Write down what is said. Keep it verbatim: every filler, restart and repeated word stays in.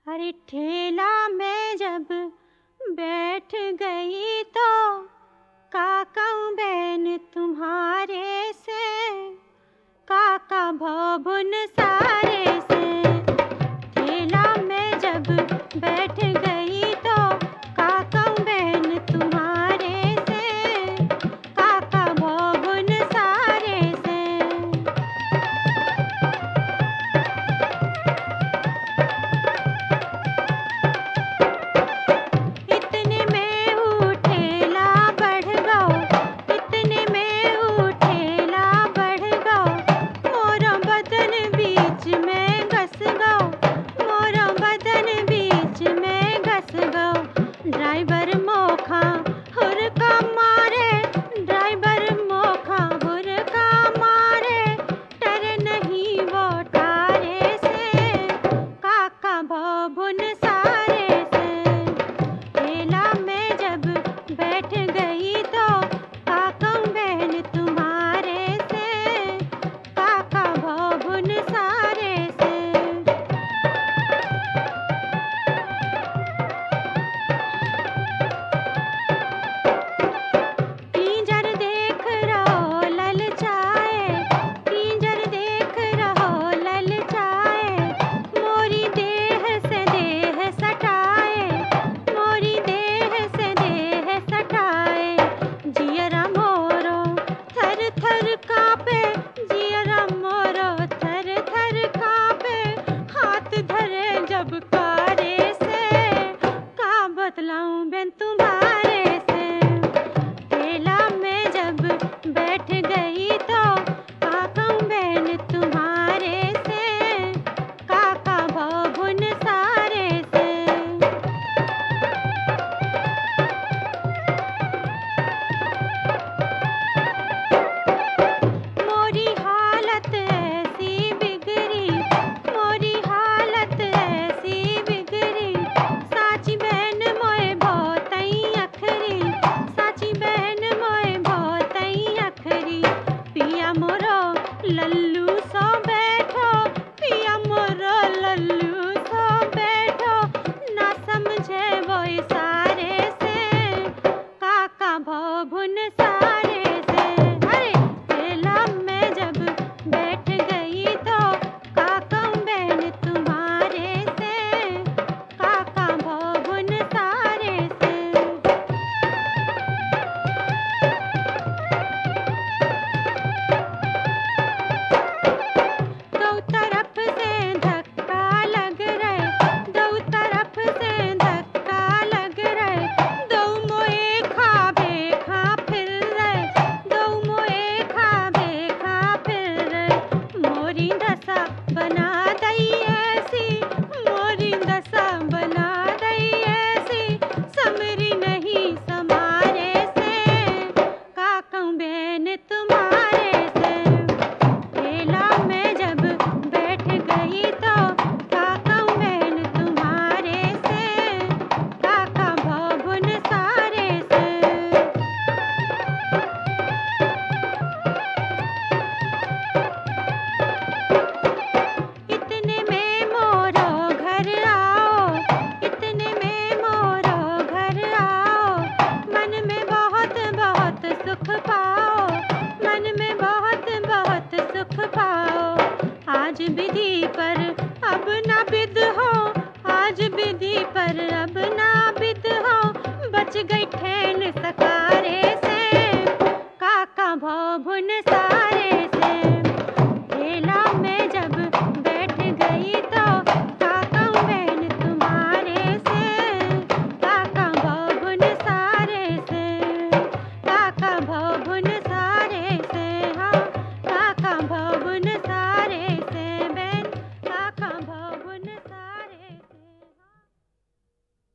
अरे ठेला में जब बैठ गई तो काका बहन तुम्हारे से, काका भवन सारे से। ठेला में जब बैठ गई तो काका बहन तुम्हारे से, काका भवन सारे से। इतने में ऊ ठेला बढ़ गओ, इतने में ऊ ठेला बढ़ गओ, मोरो बदन बीच में घस गओ, मोरो बदन बीच में घस गओ। ड्राइवर मोखा हुरका मारे, ड्राइवर मोखा हुरका मारे, डर नहीं वो ठारे से, काका भवन सारे से। ठेला में जब बैठ गई तो काका बहन तुम्हारे से, काका भवन सारे से। कींजर देख रहो ललचाए, कींजर देख रहो ललचाए, मोरी देह से देह सटाए, मोरी देह से देह सटाए। जियरा मोरो थर थर कांपे, जियरा मोरो थर थर कांपे, हाथ धरे जब कारे से, का बतलाऊं बेन तुम्हारे से। ठेला में जब बैठ गई तो काका बहन तुम्हारे से, काका भवन सारे से। मोरी हालत ऐसी बिगड़ी, मोरी हालत ऐसी बिगड़ी, साची बहन मोए बहुतई अखरी, साची बहन मोए बहुतई अखरी। पिया मोरो लल्लू सो बैठो, पिया मोरो लल्लू सो बैठो, ना समझे वो इशारे से, काका भवन सारे से। अरे ठेला में जब बैठ गई तो काका बहन तुम्हारे से, काका भवन सारे से। दो तरफ से धक्का लग रहे, दो तरफ से धक्का लग रहे, दो मोए खाबे खा फिर रहे, दो मोए खाबे खा फिर रहे। मोरी दशा बना दई ऐसी, मोरी दशा बना दई ऐसी, समरी नहीं समारे से, काका बहन तुम्हारे से। ठेला में जब बैठ गई तो काका बहन तुम्हारे से, काका भवन सारे से। इतने में मोरो घर आओ, इतने में मोरो घर आओ, मन में बहुत बहुत सुख पाओ, मन में बहुत बहुत सुख पाओ। आज विधि पर अब ना विध हो, आज विधि पर अब ना विध हो, बच गई ठेन सकारे से, काका भवन सा